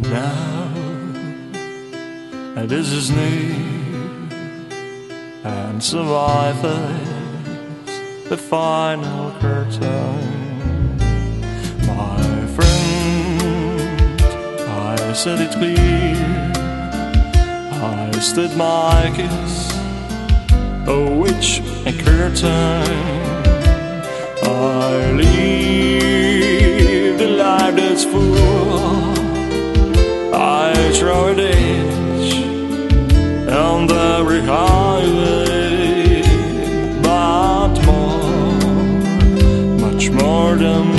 And now this is new, and survivors the final curtain. My friend, I said it clear, I stood my kiss, which a curtain. I live the life that's full, I throw a ditch on every highway, but more, much more than